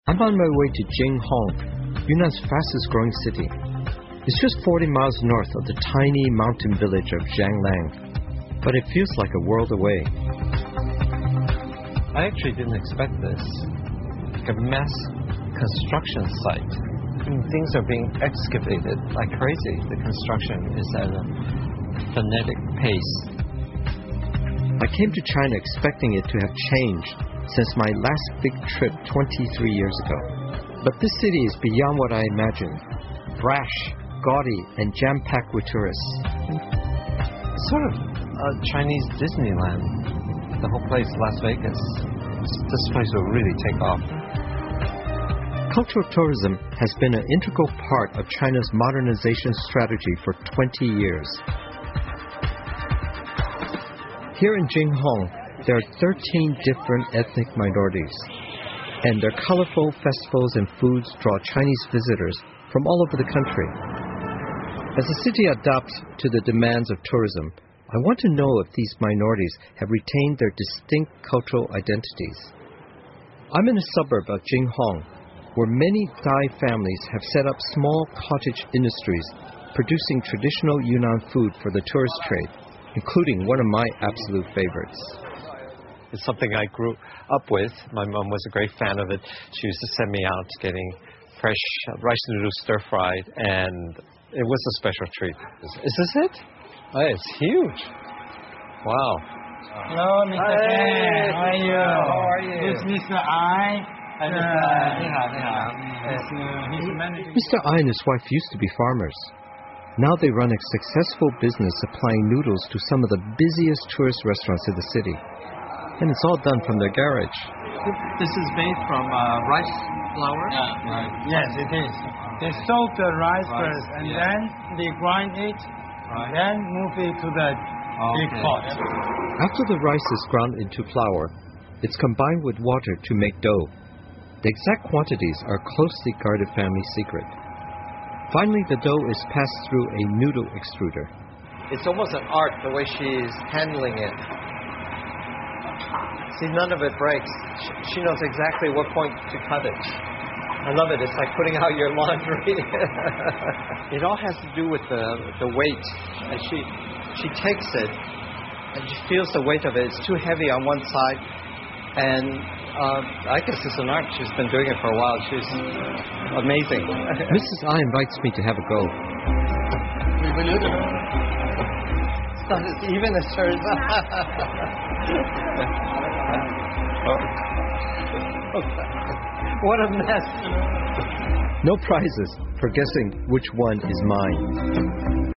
I'm on my way to Jinghong, Yunnan's fastest growing city. It's just 40 miles north of the tiny mountain village of Jianglang, but it feels like a world away. I actually didn't expect this. Like a mass construction site. Things are being excavated like crazy. The construction is at a frenetic pace. I came to China expecting it to have changed since my last big trip 23 years ago. But this city is beyond what I imagined. Brash, gaudy, and jam-packed with tourists. Sort of a Chinese Disneyland. The whole place, Las Vegas. This place will really take off. Cultural tourism has been an integral part of China's modernization strategy for 20 years. Here in Jinghong, there are 13 different ethnic minorities, and their colorful festivals and foods draw Chinese visitors from all over the country. As the city adapts to the demands of tourism, I want to know if these minorities have retained their distinct cultural identities. I'm in a suburb of Jinghong, where many Thai families have set up small cottage industries producing traditional Yunnan food for the tourist trade, including one of my absolute favorites. It's something I grew up with. My mom was a great fan of it. She used to send me out getting fresh rice noodles stir-fried, and it was a special treat. Is this it? Oh, it's huge. Wow. Hello, Mr. Ken. How are you? How are you? This is Mr. I. Mr. I and his wife used to be farmers. Now they run a successful business supplying noodles to some of the busiest tourist restaurants in the city. And it's all done from their garage. This is made from rice flour? Right. Yes, it is. They soak the rice first, and then they grind it, then move it to the big pot. After the rice is ground into flour, it's combined with water to make dough. The exact quantities are a closely guarded family secret. Finally, the dough is passed through a noodle extruder. It's almost an art, the way she's handling it. See, none of it breaks. She knows exactly what point to cut it. I love it. It's like putting out your laundry. It all has to do with the weight. And she takes it, and she feels the weight of it. It's too heavy on one side. And I guess it's an art. She's been doing it for a while. She's amazing. Mrs. I invites me to have a go. It's not as even as hers. What a mess. No prizes for guessing which one is mine.